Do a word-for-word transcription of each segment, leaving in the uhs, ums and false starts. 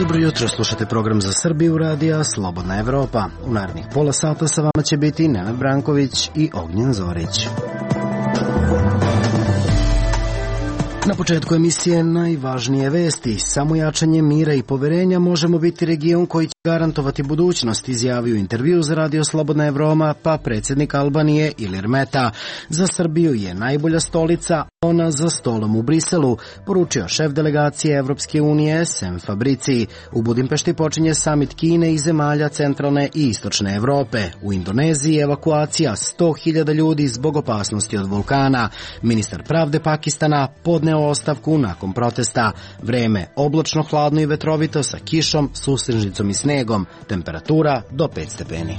Dobro jutro, slušate program za Srbiju radija Slobodna Evropa. U narednih pola sata sa vama će biti Nenad Branković i Ognjen Zorić. Na početku emisije najvažnije vesti. Samo jačanje mira i poverenja možemo biti region koji će garantovati budućnost, izjavio intervju za radio Slobodna Evropa pa predsjednik Albanije Ilir Meta. Za Srbiju je najbolja stolica, ona za stolom u Briselu, poručio šef delegacije Evropske unije Sem Fabrici. U Budimpešti počinje samit Kine i zemalja centralne i istočne Evrope. U Indoneziji evakuacija sto hiljada ljudi zbog opasnosti od vulkana. Ministar pravde Pakistana podneo ostavku nakon protesta. Vreme oblačno, hladno i vetrovito sa kišom, susnežnicom i snegom. Temperatura do pet stepeni.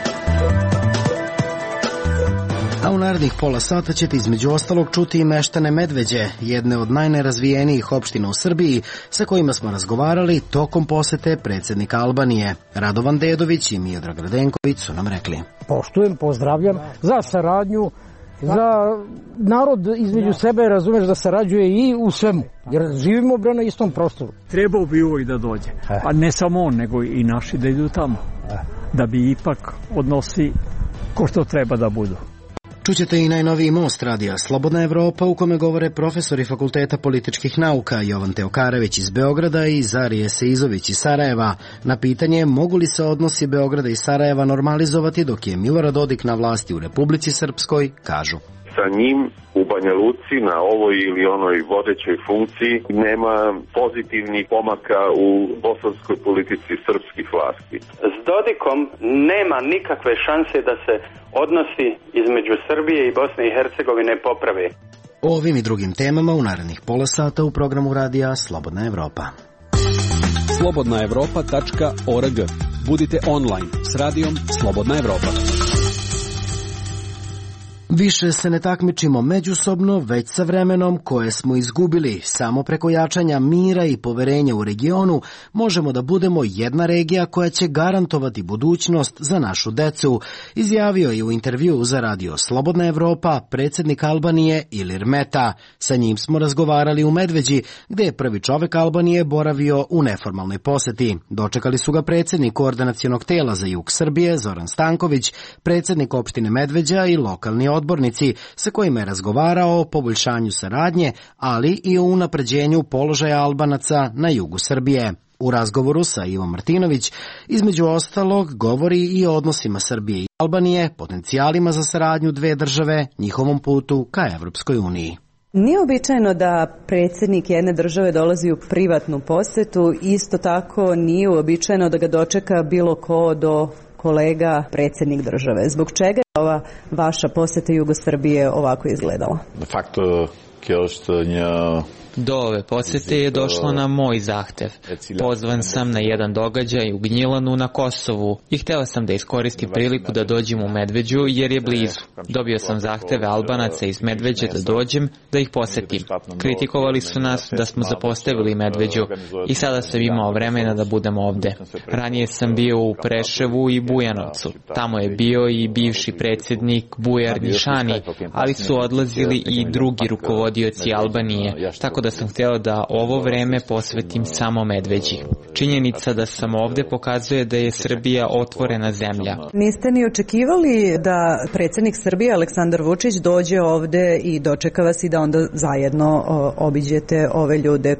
A u narednih pola sata ćete između ostalog čuti i meštane Medveđe, jedne od najnerazvijenijih opština u Srbiji, sa kojima smo razgovarali tokom posete predsjednika Albanije. Radovan Dedović i Miodrag Radenković su nam rekli: Poštujem, pozdravljam za saradnju, za narod između sebe, razumeš, da sarađuje i u svemu, jer živimo bre na istom prostoru. Trebao bi uvijek da dođe, a ne samo on, nego i naši da idu tamo, da bi ipak odnosi ko što treba da budu. Čućete i najnoviji most radija Slobodna Evropa u kome govore profesori Fakulteta političkih nauka Jovan Teokarević iz Beograda i Zarije Seizović iz Sarajeva. Na pitanje mogu li se odnosi Beograda i Sarajeva normalizovati dok je Milorad Dodik na vlasti u Republici Srpskoj, kažu: Sa njim u Banja Luci na ovoj ili onoj vodećoj funkciji nema pozitivnih pomaka u bosanskoj politici srpskih vlasti. S Dodikom nema nikakve šanse da se odnosi između Srbije i Bosne i Hercegovine poprave. O ovim i drugim temama u narednih pola sata u programu radija Slobodna Evropa. slobodna evropa tačka org. Budite online s radijom Slobodna Evropa. Više se ne takmičimo međusobno, već sa vremenom koje smo izgubili. Samo preko jačanja mira i poverenja u regionu možemo da budemo jedna regija koja će garantovati budućnost za našu decu, izjavio je u intervju za radio Slobodna Evropa predsjednik Albanije Ilir Meta. Sa njim smo razgovarali u Medveđi, gde je prvi čovek Albanije boravio u neformalnoj poseti. Dočekali su ga predsjednik Koordinacionog tela za jug Srbije Zoran Stanković, predsjednik opštine Medveđa i lokalni odbor odbornici sa kojima je razgovarao o poboljšanju saradnje, ali i o unapređenju položaja Albanaca na jugu Srbije. U razgovoru sa Ivom Martinović, između ostalog, govori i o odnosima Srbije i Albanije, potencijalima za saradnju dve države, njihovom putu ka Evropskoj uniji. Nije običajno da predsjednik jedne države dolazi u privatnu posetu, isto tako nije uobičajeno da ga dočeka bilo ko do kolega predsjednik države. Zbog čega je ova vaša posjeta Jugosrbije ovako izgledala? De facto, kjostanja... Do ove posjete je došlo na moj zahtev. Pozvan sam na jedan događaj u Gnjilanu na Kosovu i htjela sam da iskoristim priliku da dođem u Medveđu jer je blizu. Dobio sam zahteve Albanaca iz Medveđe da dođem, da ih posjetim. Kritikovali su nas da smo zapostavili Medveđu i sada sam imao vremena da budem ovde. Ranije sam bio u Preševu i Bujanovcu. Tamo je bio i bivši predsjednik Bujar Nišani, ali su odlazili i drugi rukovodioci Albanije, tako da sam htjela da ovo vreme posvetim samo Medveđi. Činjenica da sam ovde pokazuje da je Srbija otvorena zemlja. Niste ni očekivali da predsjednik Srbije Aleksandar Vučić dođe ovde i dočeka vas i da onda zajedno obiđete ove ljude?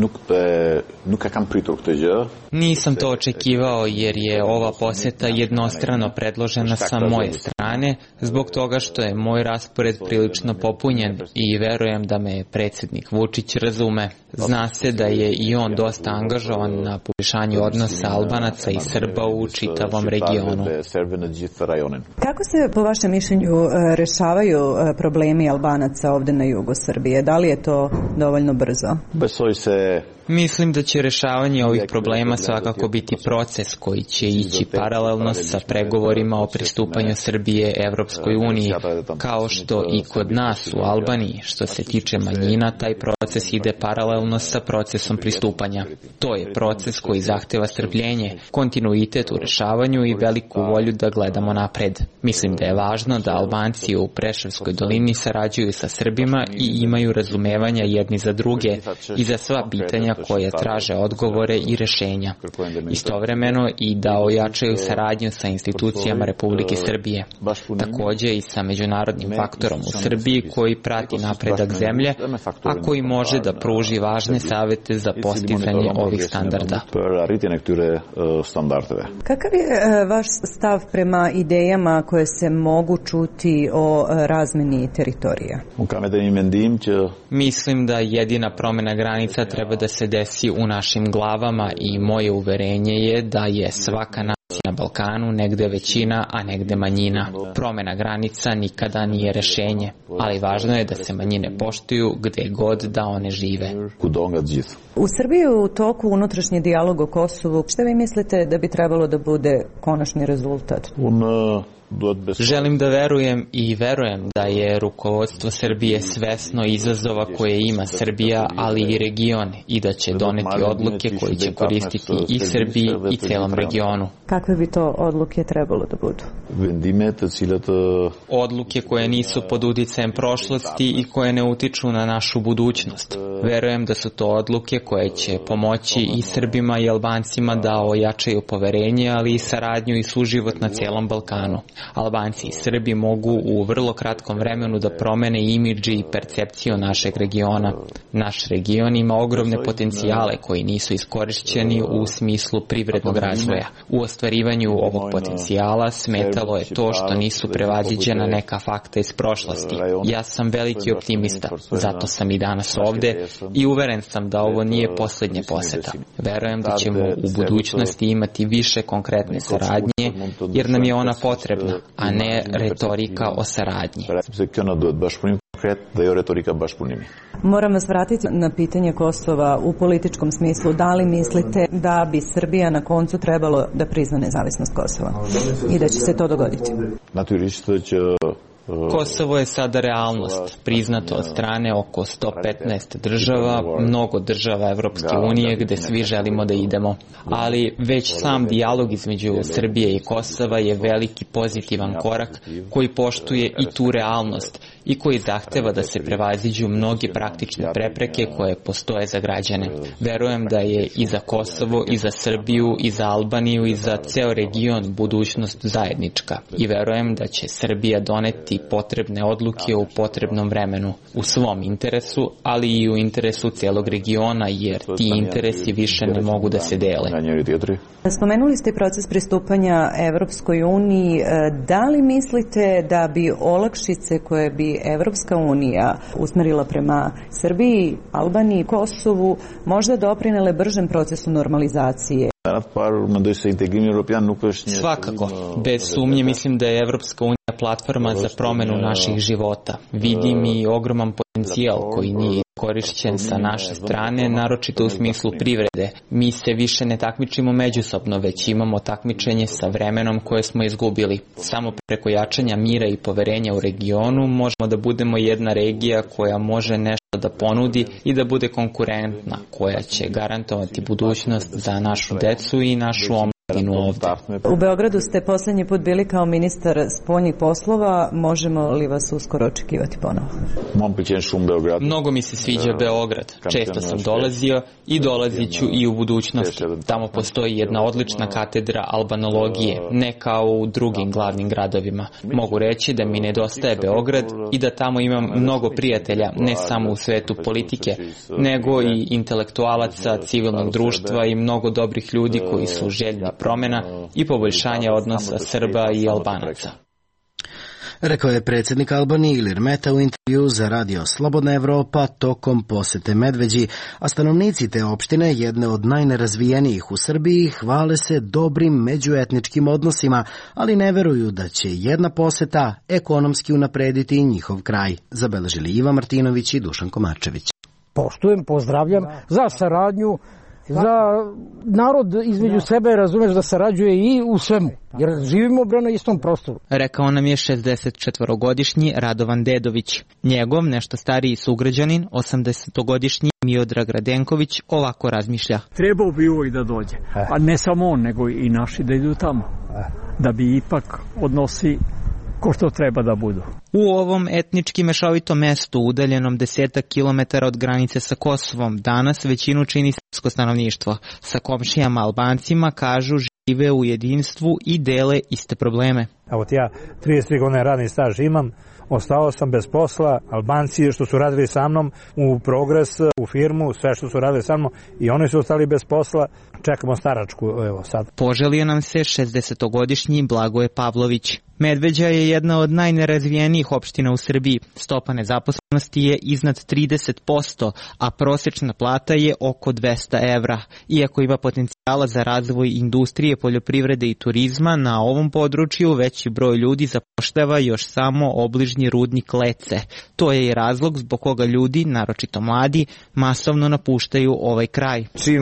Nisam to očekivao jer je ova posjeta jednostrano predložena sa moje strane, zbog toga što je moj raspored prilično popunjen i verujem da me predsjednik Vučić razume. Zna se da je i on dosta angažovan na poboljšanju odnosa Albanaca i Srba u čitavom regionu. Kako se po vašem mišljenju rešavaju problemi Albanaca ovde na jugu Srbije? Da li je to dovoljno brzo? Mislim da će rešavanje ovih problema svakako biti proces koji će ići paralelno sa pregovorima o pristupanju Srbije Evropskoj uniji, kao što i kod nas u Albaniji, što se tiče manjina, taj proces ide paralelno sa procesom pristupanja. To je proces koji zahteva strpljenje, kontinuitet u rešavanju i veliku volju da gledamo napred. Mislim da je važno da Albanci u Preševskoj dolini sarađuju sa Srbima i imaju razumevanja jedni za druge i za sva pitanja koje traže odgovore i rešenja. Istovremeno i da ojačaju saradnju sa institucijama Republike Srbije. Takođe i sa međunarodnim faktorom u Srbiji koji prati napredak zemlje, a koji može da pruži važne savete za postizanje ovih standarda. Kakav je vaš stav prema idejama koje se mogu čuti o razmeni teritorija? Mislim da jedina promena granica treba da se desi u našim glavama i moje uverenje je da je svaka nacija na Balkanu negde većina, a negde manjina. Promena granica nikada nije rešenje, ali važno je da se manjine poštuju gde god da one žive. U Srbiji je u toku unutrašnji dijalog o Kosovu. Šta vi mislite da bi trebalo da bude konačni rezultat? Želim da verujem i verujem da je rukovodstvo Srbije svesno izazova koje ima Srbija, ali i region, i da će doneti odluke koje će koristiti i Srbiji i celom regionu. Kakve bi to odluke trebalo da budu? Odluke koje nisu pod uticajem prošlosti i koje ne utiču na našu budućnost. Verujem da su to odluke koje će pomoći i Srbima i Albancima da ojačaju poverenje, ali i saradnju i suživot na celom Balkanu. Albanci i Srbi mogu u vrlo kratkom vremenu da promene imidž i percepciju našeg regiona. Naš region ima ogromne potencijale koji nisu iskorišćeni u smislu privrednog razvoja. U ostvarivanju ovog potencijala smetalo je to što nisu prevaziđena neka fakta iz prošlosti. Ja sam veliki optimista, zato sam i danas ovde i uveren sam da ovo nije poslednja poseta. Verujem da ćemo u budućnosti imati više konkretne saradnje, jer nam je ona potrebna, a ne retorika o saradnji. Moram vas vratiti na pitanje Kosova u političkom smislu. Da li mislite da bi Srbija na koncu trebalo da prizna nezavisnost Kosova i da će se to dogoditi? Kosovo je sada realnost, priznato od strane oko sto petnaest država, mnogo država Evropske unije gde svi želimo da idemo. Ali već sam dijalog između Srbije i Kosova je veliki pozitivan korak koji poštuje i tu realnost i koji zahteva da se prevaziđu mnoge praktične prepreke koje postoje za građane. Verujem da je i za Kosovo, i za Srbiju, i za Albaniju, i za ceo region budućnost zajednička. I verujem da će Srbija doneti potrebne odluke u potrebnom vremenu, u svom interesu, ali i u interesu celog regiona, jer ti interesi više ne mogu da se dele. Spomenuli ste proces pristupanja Evropskoj uniji. Da li mislite da bi olakšice koje bi Evropska unija usmerila prema Srbiji, Albaniji, Kosovu možda doprinele bržem procesu normalizacije? Svakako. Bez sumnje mislim da je Evropska unija platforma za promenu naših života. Vidim i ogroman potencijal koji nije korišćen sa naše strane, naročito u smislu privrede. Mi se više ne takmičimo međusobno, već imamo takmičenje sa vremenom koje smo izgubili. Samo preko jačanja mira i poverenja u regionu možemo da budemo jedna regija koja može nešto da ponudi i da bude konkurentna, koja će garantovati budućnost za našu decu i našu omladinu. U Beogradu ste poslednji put bili kao ministar spoljnih poslova. Možemo li vas uskoro očekivati ponovo? Mnogo mi se sviđa Beograd. Često sam dolazio i dolazit ću i u budućnosti. Tamo postoji jedna odlična katedra albanologije, ne kao u drugim glavnim gradovima. Mogu reći da mi nedostaje Beograd i da tamo imam mnogo prijatelja, ne samo u svetu politike, nego i intelektualaca, civilnog društva i mnogo dobrih ljudi koji su željni promena i poboljšanja odnosa Srba i Albanaca. Rekao je predsjednik Albanije Ilir Meta u intervju za radio Slobodna Evropa tokom posete Medveđi, a stanovnici te opštine, jedne od najnerazvijenijih u Srbiji, hvale se dobrim međuetničkim odnosima, ali ne veruju da će jedna poseta ekonomski unaprediti njihov kraj, zabeležili Iva Martinović i Dušan Komarčević. Poštujem, pozdravljam za saradnju, za narod između sebe, razumeš, da sarađuje i u svemu, jer živimo bre na istom prostoru. Rekao nam je šezdesetčetvorogodišnji Radovan Dedović. Njegov nešto stariji sugrađanin, osamdesetogodišnji Miodrag Radenković, ovako razmišlja. Trebao bi uvijek da dođe, a ne samo on, nego i naši da idu tamo, da bi ipak odnosi ko što treba da budu. U ovom etnički mešovitom mestu, udaljenom desetak kilometara od granice sa Kosovom, danas većinu čini srpsko stanovništvo. Sa komšijama Albancima, kažu, žive u jedinstvu i dele iste probleme. Evo ja trideset tri godine radni staž imam, ostao sam bez posla, Albanci što su radili sa mnom u Progres, u firmu, sve što su radili sa mnom i oni su ostali bez posla, čekamo staračku, evo sad. Poželio nam se šezdesetogodišnji Blagoje Pavlović. Medveđa je jedna od najnerazvijenijih opština u Srbiji. Stopa nezaposlenosti je iznad trideset posto, a prosječna plata je oko dvesta evra. Iako ima potencijala za razvoj industrije, poljoprivrede i turizma, na ovom području veći broj ljudi zapošljava još samo obližnji rudnik Lece. To je i razlog zbog koga ljudi, naročito mladi, masovno napuštaju ovaj kraj. Čim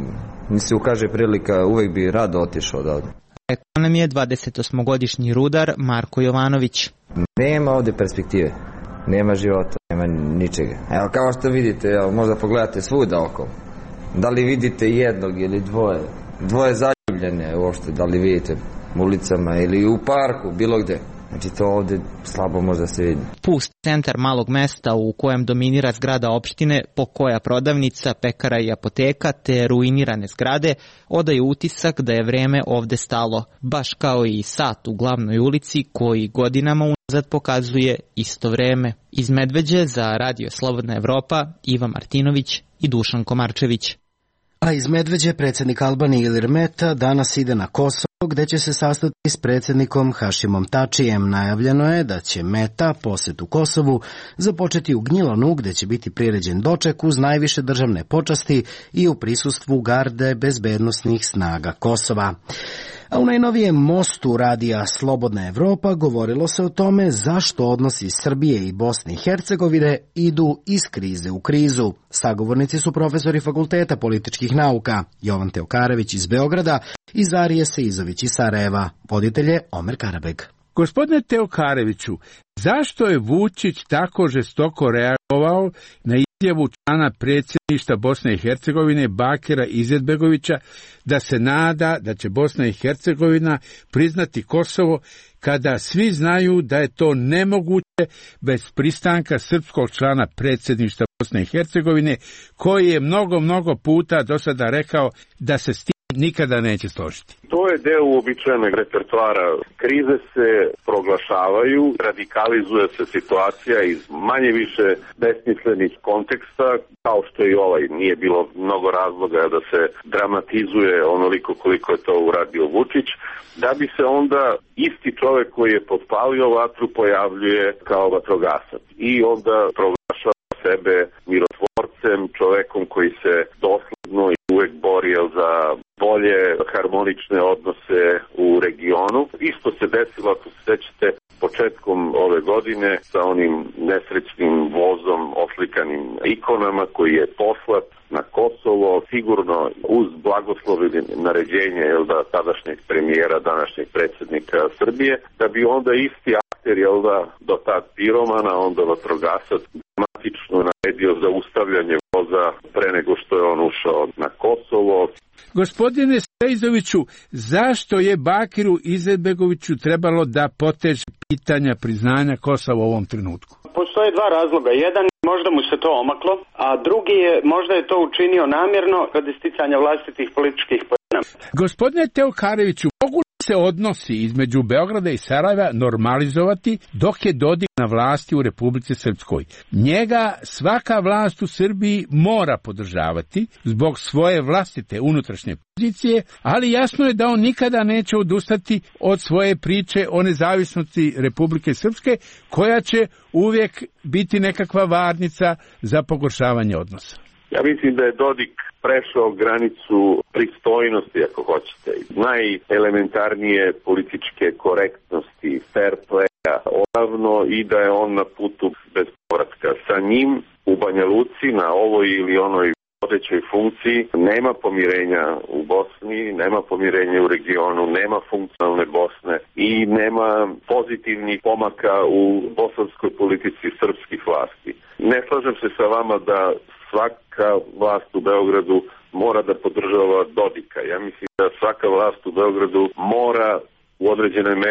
mi se ukaže prilika, uvek bi rado otišao odavde. Rekao nam je dvadesetosmogodišnji rudar Marko Jovanović. Nema ovde perspektive, nema života, nema ničega. Evo kao što vidite, evo, možda pogledate svuda oko. Da li vidite jednog ili dvoje, dvoje zaljubljene uopšte, da li vidite u ulicama ili u parku, bilo gde. Znači to ovde slabo možda se vidi. Pust centar malog mesta u kojem dominira zgrada opštine, pokoja prodavnica, pekara i apoteka, te ruinirane zgrade, odaju utisak da je vreme ovde stalo, baš kao i sat u glavnoj ulici koji godinama unazad pokazuje isto vreme. Iz Medveđe za Radio Slobodna Evropa, Iva Martinović i Dušan Komarčević. A iz Medveđe predsjednik Albanije Ilir Meta danas ide na Kosovo, gde će se sastati s predsjednikom Hašimom Tačijem. Najavljeno je da će Meta posjet u Kosovu započeti u Gnjilanu, gde će biti priređen doček uz najviše državne počasti i u prisustvu garde bezbednosnih snaga Kosova. A u najnovijem mostu radija Slobodna Evropa govorilo se o tome zašto odnosi Srbije i Bosne i Hercegovine idu iz krize u krizu. Sagovornici su profesori Fakulteta političkih nauka Jovan Teokarević iz Beograda i Zarije Seizović iz Sarajeva. Voditelj je Omer Karabeg. Gospodine Teokareviću, zašto je Vučić tako žestoko reagovao na izjavu člana predsjedništva Bosne i Hercegovine Bakira Izetbegovića da se nada da će Bosna i Hercegovina priznati Kosovo, kada svi znaju da je to nemoguće bez pristanka srpskog člana predsjedništva Bosne i Hercegovine, koji je mnogo, mnogo puta do sada rekao da se s tim nikada neće složiti? To je deo uobičajenog repertoara. Krize se proglašavaju, radikalizuje se situacija iz manje više besmislenih konteksta, kao što i ovaj. Nije bilo mnogo razloga da se dramatizuje onoliko koliko je to uradio Vučić, da bi se onda isti čovek koji je potpalio vatru pojavljuje kao vatrogasac i onda proglašava sebe mirotvorcem, čovekom koji se dosledno i uvek bori za bolje harmonične odnose u regionu. Isto se desilo, ako se sećate, početkom ove godine sa onim nesrećnim vozom oslikanim ikonama koji je poslat na Kosovo, sigurno uz blagoslove naređenje jel da, tadašnjeg premijera, današnjeg predsjednika Srbije, da bi onda isti akter jel da, do tad piromana, onda vatrogasac dramatično naredio zaustavljanje voza pre nego što je on ušao na Kosovo. Gospodine Sejzoviću, zašto je Bakiru Izetbegoviću trebalo da poteže pitanja priznanja Kosova u ovom trenutku? Postoje dva razloga. Jedan, možda mu se to omaklo, a drugi je, možda je to učinio namjerno radi sticanja vlastitih političkih poena. Gospodine Teokareviću, mogu li se odnosi između Beograda i Sarajeva normalizovati dok je Dodik na vlasti u Republici Srpskoj? Njega svaka vlast u Srbiji mora podržavati zbog svoje vlastite unutrašnje pozicije, ali jasno je da on nikada neće odustati od svoje priče o nezavisnosti Republike Srpske, koja će uvijek biti nekakva varnica za pogoršavanje odnosa. Ja mislim da je Dodik prešao granicu pristojnosti, ako hoćete. Najelementarnije političke korektnosti, fair playa, odavno i da je on na putu bez povratka. Sa njim u Banja Luci na ovoj ili onoj vodećoj funkciji nema pomirenja u Bosni, nema pomirenja u regionu, nema funkcionalne Bosne i nema pozitivnih pomaka u bosanskoj politici srpskih vlasti. Ne slažem se sa vama da svaka vlast u Beogradu mora da podržava Dodika. Ja mislim da svaka vlast u Beogradu mora u određenoj meri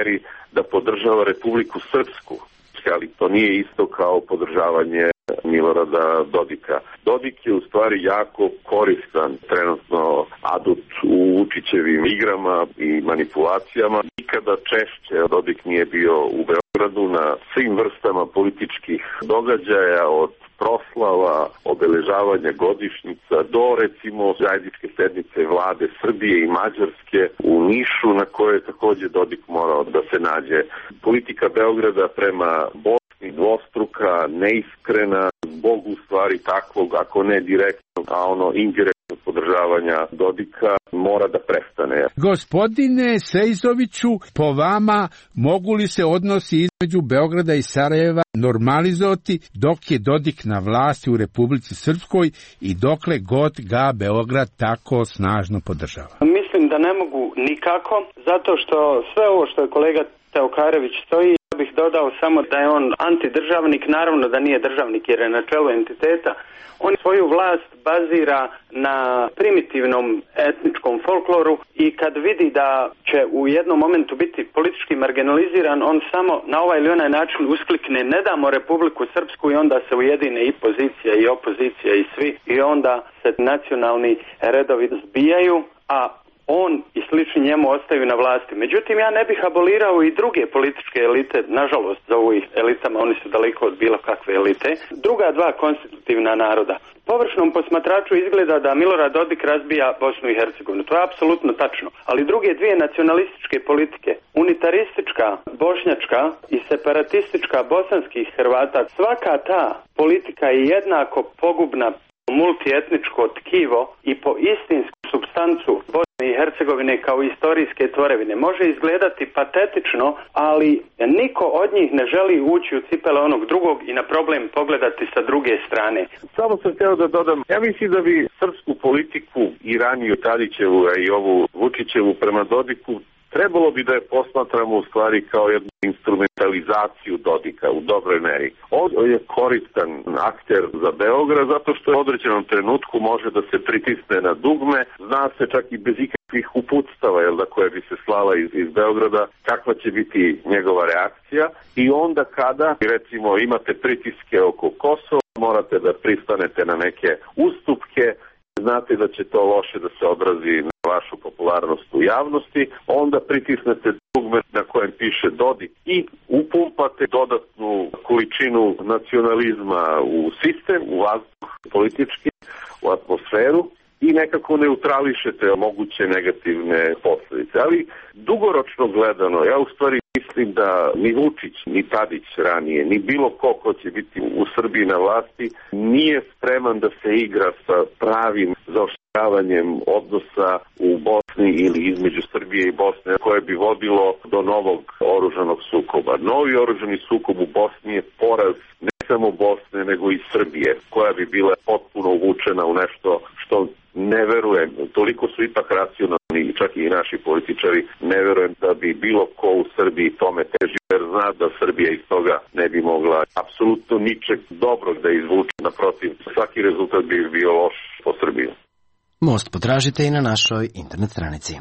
da podržava Republiku Srpsku, ali to nije isto kao podržavanje Milorada Dodika. Dodik je u stvari jako koristan trenutno adut u Vučićevim igrama i manipulacijama. Nikada češće Dodik nije bio u Beogradu na svim vrstama političkih događaja, od proslava, obeležavanja godišnjica do recimo zajedničke sednice vlade Srbije i Mađarske u Nišu, na koje je takođe Dodik morao da se nađe. Politika Beograda prema Bosni dvostruka, neiskrena, zbog u stvari takvog, ako ne direktno, a ono indirektno podržavanja Dodika mora da prestane. Gospodine Sejzoviću, po vama mogu li se odnosi između Beograda i Sarajeva normalizovati dok je Dodik na vlasti u Republici Srpskoj i dokle god ga Beograd tako snažno podržava? Mislim da ne mogu nikako, zato što sve ovo što je kolega Teokarević stoji, ja bih dodao samo da je on antidržavnik, naravno da nije državnik jer je na čelu entiteta. On svoju vlast bazira na primitivnom etničkom folkloru i kad vidi da će u jednom momentu biti politički marginaliziran, on samo na ovaj ili onaj način usklikne ne damo Republiku Srpsku i onda se ujedine i pozicija i opozicija i svi i onda se nacionalni redovi zbijaju, a on i slični njemu ostaju na vlasti. Međutim, ja ne bih abolirao i druge političke elite, nažalost za ovih elitama, oni su daleko od bilo kakve elite, druga dva konstitutivna naroda. Površnom posmatraču izgleda da Milorad Dodik razbija Bosnu i Hercegovinu. To je apsolutno tačno. Ali druge dvije nacionalističke politike, unitaristička bošnjačka i separatistička bosanskih Hrvata, svaka ta politika je jednako pogubna multietničko tkivo i po istinsku supstancu Bosne i Hercegovine kao istorijske tvorevine. Može izgledati patetično, ali niko od njih ne želi ući u cipele onog drugog i na problem pogledati sa druge strane. Samo sam htio da dodam, ja mislim da bi srpsku politiku i raniju Tadićevu, a i ovu Vučićevu prema Dodiku trebalo bi da je posmatramo u stvari kao jednu instrumentalizaciju Dodika u dobroj meri. On je koristan akter za Beograd zato što je u određenom trenutku može da se pritisne na dugme, zna se čak i bez ikakvih uputstava, jel da, koje bi se slala iz, iz Beograda, kakva će biti njegova reakcija i onda kada, recimo, imate pritiske oko Kosova, morate da pristanete na neke ustupke, znate da će to loše da se odrazi na vašu popularnost u javnosti, onda pritisnete dugme na kojem piše Dodik i upumpate dodatnu količinu nacionalizma u sistem, u vazduh politički, u atmosferu i nekako neutrališete moguće negativne posljedice. Ali dugoročno gledano, ja u stvari mislim da ni Vučić, ni Tadić ranije, ni bilo ko ko će biti u Srbiji na vlasti, nije spreman da se igra sa pravim zaoštravanjem odnosa u Bosni ili između Srbije i Bosne, koje bi vodilo do novog oružanog sukoba. Novi oružani sukob u Bosni je poraz ne samo Bosne, nego i Srbije, koja bi bila potpuno uvučena u nešto što ne verujem, toliko su ipak racionalni, čak i naši političari, ne verujem da bi bilo ko u Srbiji tome teži, jer zna da Srbija iz toga ne bi mogla apsolutno ničeg dobrog da izvuče, naprotiv, svaki rezultat bi bio loš po Srbiju. Most potražite i na našoj internet stranici.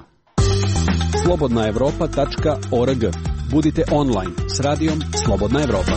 slobodna evropa tačka org. Budite online s radijom Slobodna Evropa.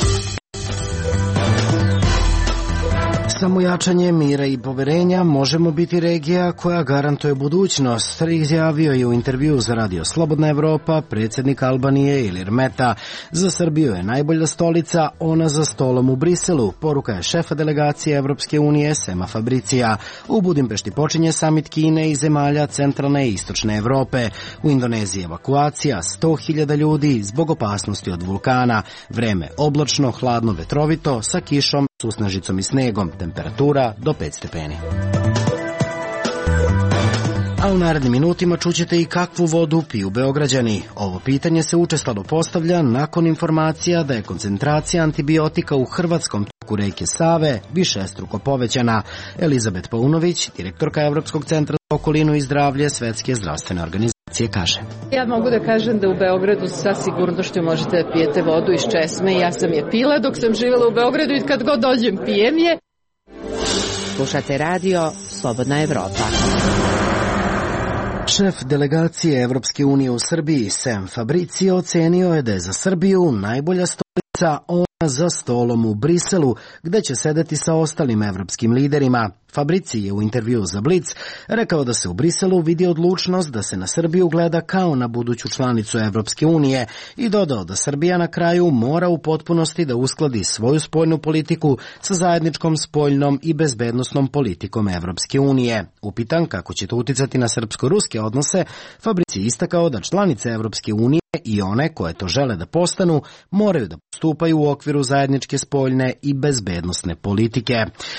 Samo jačanje mira i poverenja možemo biti regija koja garantuje budućnost, izjavio je u intervju za radio Slobodna Evropa predsjednik Albanije Ilir Meta. Za Srbiju je najbolja stolica, ona za stolom u Briselu, poruka je šefa delegacije Evropske unije Sema Fabricija. U Budimpešti počinje samit Kine i zemalja centralne i istočne Evrope. U Indoneziji evakuacija sto hiljada ljudi zbog opasnosti od vulkana. Vreme oblačno, hladno, vetrovito, sa kišom, susnežicom i snegom, temperatura do pet stepeni. A u narednim minutima čućete i kakvu vodu piju Beograđani. Ovo pitanje se učestalo postavlja nakon informacija da je koncentracija antibiotika u hrvatskom toku reke Save višestruko povećana. Elizabet Paunović, direktorka Evropskog centra za okolinu i zdravlje Svetske zdravstvene organizacije, kaže. Ja mogu da kažem da u Beogradu sa sigurnošću možete da pijete vodu iz česme. Ja sam je pila dok sam živjela u Beogradu i kad god dođem pijem je. Slušate radio Slobodna Evropa. Šef delegacije Evropske unije u Srbiji, Sam Fabricio, ocenio je da je za Srbiju najbolja stolica ona za stolom u Briselu, gde će sedeti sa ostalim evropskim liderima. Fabrici je u intervju za Blic rekao da se u Briselu vidi odlučnost da se na Srbiju gleda kao na buduću članicu Evropske unije i dodao da Srbija na kraju mora u potpunosti da uskladi svoju spoljnu politiku sa zajedničkom spoljnom i bezbednosnom politikom Evropske unije. Upitan kako će to uticati na srpsko-ruske odnose, Fabrici istakao da članice Evropske unije i one koje to žele da postanu moraju da postupaju u okviru zajedničke spoljne i bezbednosne politike.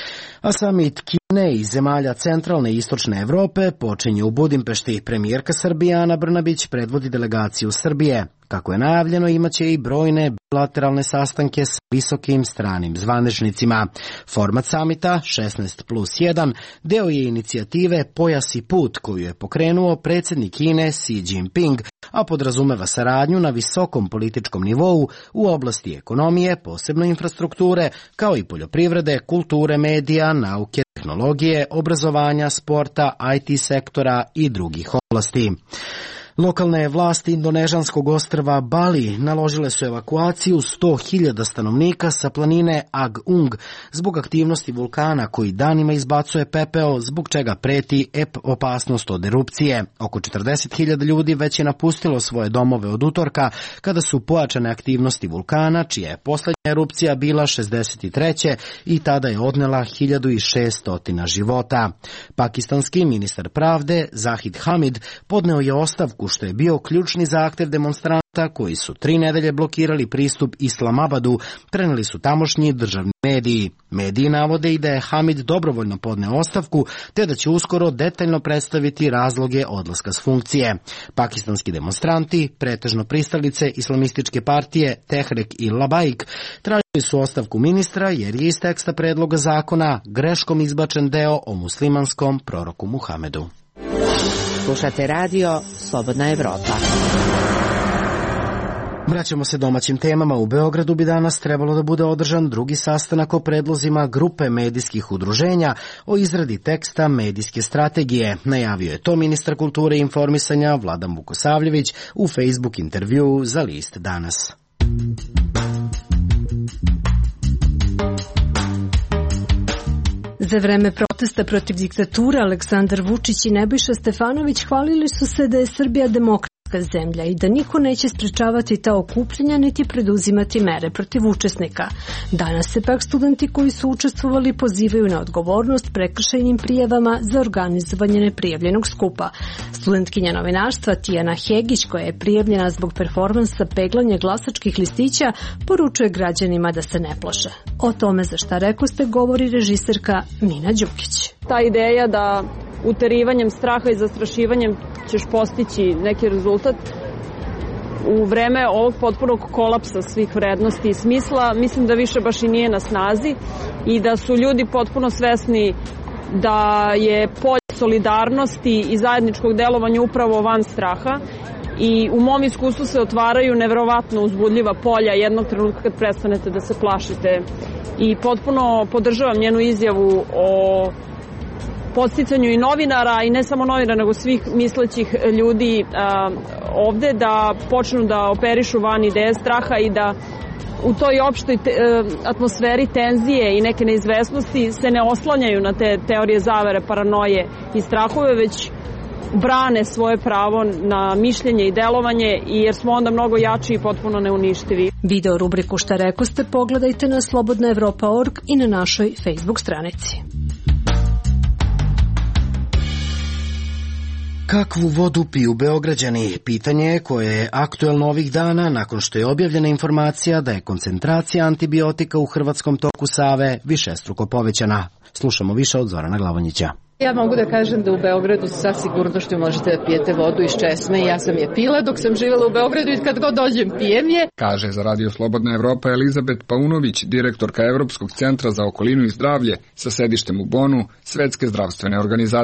A samit Kine i zemalja centralne i istočne Evrope počinje u Budimpešti. Premijerka Srbije Ana Brnabić predvodi delegaciju Srbije. Kako je najavljeno, imaće i brojne bilateralne sastanke s visokim stranim zvaničnicima. Format samita šesnaest plus jedan deo je inicijative Pojas i put koju je pokrenuo predsjednik Kine Xi Jinping, a podrazumeva saradnju na visokom političkom nivou u oblasti ekonomije, posebno infrastrukture, kao i poljoprivrede, kulture, medija, nauke, tehnologije, obrazovanja, sporta, I T sektora i drugih oblasti. Lokalne vlasti indonežanskog ostrva Bali naložile su evakuaciju sto hiljada stanovnika sa planine Agung zbog aktivnosti vulkana koji danima izbacuje pepeo, zbog čega preti opasnost od erupcije. Oko četrdeset hiljada ljudi već je napustilo svoje domove od utorka kada su pojačane aktivnosti vulkana, čija je poslednja erupcija bila šezdeset treće i tada je odnela hiljadu šesto života. Pakistanski ministar pravde Zahid Hamid podneo je ostavku, što je bio ključni zahtev demonstranta koji su tri nedelje blokirali pristup Islamabadu, preneli su tamošnji državni mediji. Mediji navode i da je Hamid dobrovoljno podneo ostavku, te da će uskoro detaljno predstaviti razloge odlaska s funkcije. Pakistanski demonstranti, pretežno pristalice islamističke partije Tehrek i Labaik, tražili su ostavku ministra jer je iz teksta predloga zakona greškom izbačen deo o muslimanskom proroku Muhamedu. Slušate radio Slobodna Evropa. Vraćamo se domaćim temama. U Beogradu bi danas trebalo da bude održan drugi sastanak o predlozima grupe medijskih udruženja o izradi teksta medijske strategije. Najavio je to ministar kulture i informisanja Vladan Vukosavljević u Facebook intervju za list Danas. Za vreme protesta protiv diktature Aleksandar Vučić i Nebojša Stefanović hvalili su se da je Srbija demokratska zemlja i da niko neće sprečavati ta okupljanja niti preduzimati mere protiv učesnika. Danas se pak studenti koji su učestvovali pozivaju na odgovornost prekršajnim prijavama za organizovanje neprijavljenog skupa. Studentkinja novinarstva Tijana Hegić, koja je prijavljena zbog performansa peglanja glasačkih listića, poručuje građanima da se ne plaše. O tome za šta rekoste govori režiserka Nina Đukić. Ta ideja da uterivanjem straha i zastrašivanjem ćeš postići neki rezultat u vreme ovog potpunog kolapsa svih vrednosti i smisla, mislim da više baš i nije na snazi i da su ljudi potpuno svesni da je polje solidarnosti i zajedničkog delovanja upravo van straha i u mom iskustvu se otvaraju neverovatno uzbudljiva polja jednog trenutka kad prestanete da se plašite i potpuno podržavam njenu izjavu o podsticanju i novinara, i ne samo novinara, nego svih mislećih ljudi a, ovde da počnu da operišu van ideje straha i da u toj opštoj te, atmosferi tenzije i neke neizvesnosti se ne oslanjaju na te teorije zavere, paranoje i strahove, već brane svoje pravo na mišljenje i delovanje, jer smo onda mnogo jači i potpuno neuništivi. Video rubriku Šta rekoste pogledajte na slobodna evropa tačka org i na našoj Facebook stranici. Kakvu vodu piju Beograđani? Pitanje je koje je aktuelno ovih dana nakon što je objavljena informacija da je koncentracija antibiotika u hrvatskom toku Save višestruko povećana. Slušamo više od Zorana Glavonjića. Ja mogu da kažem da u Beogradu sa sigurnošću možete da pijete vodu iz česme. Ja sam je pila dok sam živjela u Beogradu i kad god dođem pijem je. Kaže za Radio Slobodna Evropa Elizabet Paunović, direktorka Evropskog centra za okolinu i zdravlje sa sedištem u Bonu, Svetske zdravstvene organizacije.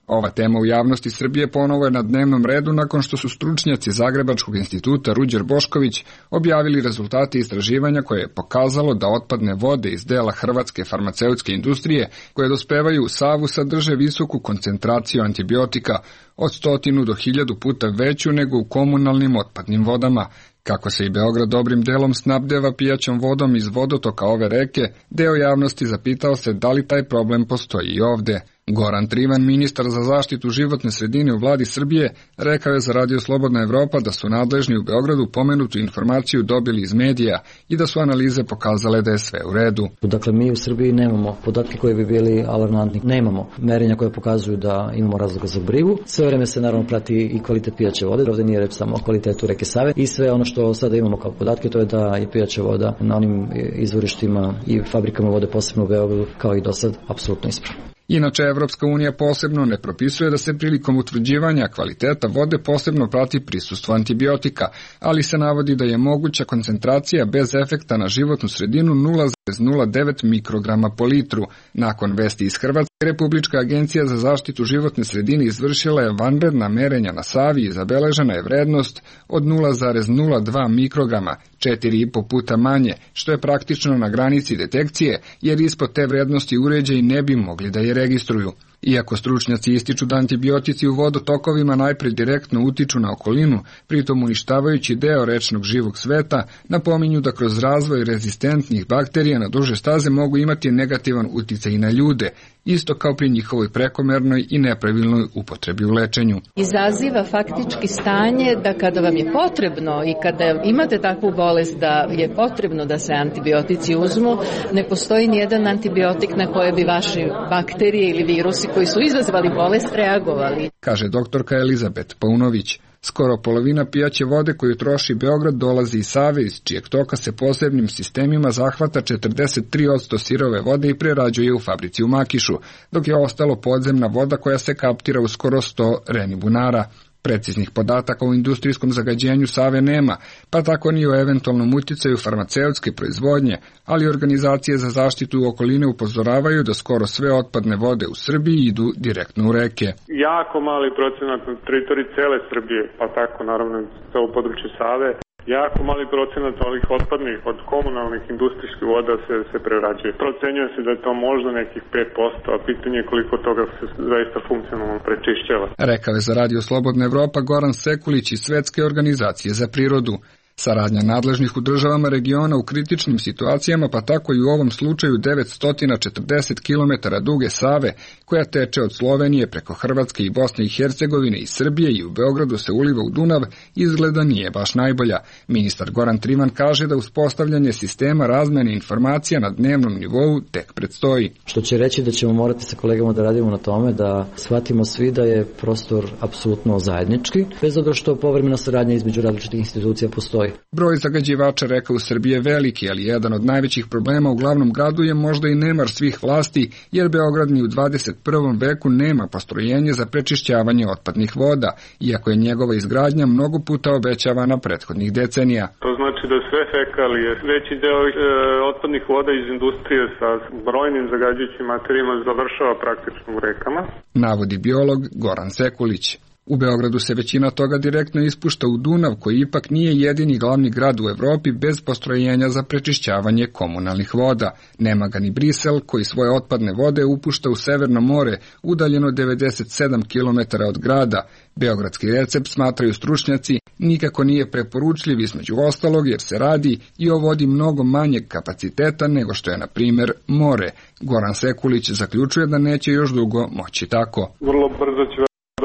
Ova tema u javnosti Srbije ponovo je na dnevnom redu nakon što su stručnjaci Zagrebačkog instituta Ruđer Bošković objavili rezultate istraživanja koje je pokazalo da otpadne vode iz dela hrvatske farmaceutske industrije koje dospevaju u Savu sadrže visoku koncentraciju antibiotika od stotinu do hiljadu puta veću nego u komunalnim otpadnim vodama. Kako se i Beograd dobrim delom snabdeva pijaćom vodom iz vodotoka ove reke, deo javnosti zapitao se da li taj problem postoji i ovde. Goran Trivan, ministar za zaštitu životne sredine u vladi Srbije, rekao je za Radio Slobodna Evropa da su nadležni u Beogradu pomenutu informaciju dobili iz medija i da su analize pokazale da je sve u redu. Dakle, mi u Srbiji nemamo podatke koji bi bili alarmantni. Nemamo merenja koje pokazuju da imamo razloga za brigu. Sve vreme se naravno prati i kvalitet pijaće vode. Ovde nije reč samo o kvalitetu reke Save. I sve ono što sada imamo kao podatke, to je da je pijaća voda na onim izvorištima i fabrikama vode, posebno u Beogradu, kao i do sad, apsolutno ispravna. Inače, Evropska unija posebno ne propisuje da se prilikom utvrđivanja kvaliteta vode posebno prati prisustvo antibiotika, ali se navodi da je moguća koncentracija bez efekta na životnu sredinu nula zarez nula devet mikrograma po litru. Nakon vesti iz Hrvatske, Republička agencija za zaštitu životne sredine izvršila je vanredna merenja na Savi i zabeležena je vrednost od nula zarez nula dva mikrograma, četiri i po puta manje, što je praktično na granici detekcije, jer ispod te vrednosti uređaji ne bi mogli da je registruju. Iako stručnjaci ističu da antibiotici u vodotokovima najpre direktno utiču na okolinu, pritom uništavajući deo rečnog živog sveta, napominju da kroz razvoj rezistentnih bakterija na duže staze mogu imati negativan uticaj i na ljude, isto kao pri njihovoj prekomernoj i nepravilnoj upotrebi u lečenju. Izaziva faktički stanje da kada vam je potrebno i kada imate takvu bolest da je potrebno da se antibiotici uzmu, ne postoji nijedan antibiotik na koje bi vaše bakterije ili virusi koji su izazvali bolest reagovali. Kaže doktorka Elizabet Paunović. Skoro polovina pijaće vode koju troši Beograd dolazi iz Save, iz čijeg toka se posebnim sistemima zahvata četrdeset tri posto sirove vode i prerađuje u fabrici u Makišu, dok je ostalo podzemna voda koja se kaptira u skoro sto reni bunara. Preciznih podataka o industrijskom zagađenju Save nema, pa tako ni o eventualnom uticaju farmaceutske proizvodnje, ali organizacije za zaštitu okoline upozoravaju da skoro sve otpadne vode u Srbiji idu direktno u reke. Jako mali procenat na teritoriji cele Srbije, pa tako naravno celo područje Save, jako mali procenat ovih otpadnih od komunalnih industrijskih voda se, se prerađuje. Procenjuje se da je to možda nekih pet posto, a pitanje je koliko toga se zaista funkcionalno prečišćava. Rekao je za Radio Slobodna Evropa Goran Sekulić iz Svetske organizacije za prirodu. Saradnja nadležnih u državama regiona u kritičnim situacijama, pa tako i u ovom slučaju devetsto četrdeset kilometara duge Save, koja teče od Slovenije preko Hrvatske i Bosne i Hercegovine i Srbije i u Beogradu se uliva u Dunav, izgleda nije baš najbolja. Ministar Goran Trivan kaže da uspostavljanje sistema razmene informacija na dnevnom nivou tek predstoji. Što će reći da ćemo morati sa kolegama da radimo na tome da shvatimo svi da je prostor apsolutno zajednički, bez obzira što povremena saradnja između različitih institucija postoji. Broj zagađivača reka u Srbiji je veliki, ali jedan od najvećih problema u glavnom gradu je možda i nemar svih vlasti, jer Beograd ni u dvadeset prvom veku nema postrojenje za prečišćavanje otpadnih voda, iako je njegova izgradnja mnogo puta obećavana prethodnih decenija. To znači da sve fekalije, veći deo e, otpadnih voda iz industrije sa brojnim zagađujućim materijama završava praktično u rekama, navodi biolog Goran Sekulić. U Beogradu se većina toga direktno ispušta u Dunav, koji ipak nije jedini glavni grad u Evropi bez postrojenja za prečišćavanje komunalnih voda. Nema ga ni Brisel, koji svoje otpadne vode upušta u Severno more, udaljeno devedeset sedam kilometara od grada. Beogradski recept, smatraju stručnjaci, nikako nije preporučljiv između ostalog, jer se radi i o vodi mnogo manjeg kapaciteta nego što je, na primjer, more. Goran Sekulić zaključuje da neće još dugo moći tako. Vrlo brzo će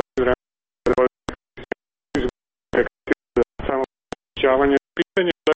pitanje da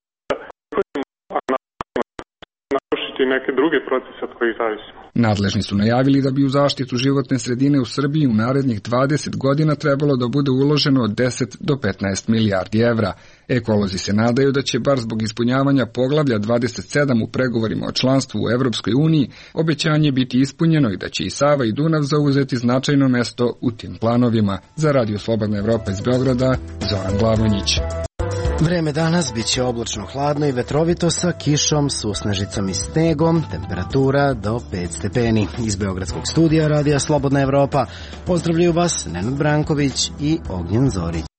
narušiti neke druge procese od kojih zavisimo. Nadležni su najavili da bi u zaštitu životne sredine u Srbiji u narednih dvadeset godina trebalo da bude uloženo od deset do petnaest milijardi evra. Ekolozi se nadaju da će bar zbog ispunjavanja poglavlja dvadeset sedam u pregovorima o članstvu u Evropskoj uniji obećanje biti ispunjeno i da će i Sava i Dunav zauzeti značajno mesto u tim planovima. Za Radio Slobodna Evropa iz Beograda, Zoran Glavonjić. Vreme danas biće oblačno, hladno i vetrovito sa kišom, susnežicom i snegom, temperatura do pet stepeni. Iz Beogradskog studija Radija Slobodna Evropa pozdravljaju vas Nenad Branković i Ognjen Zorić.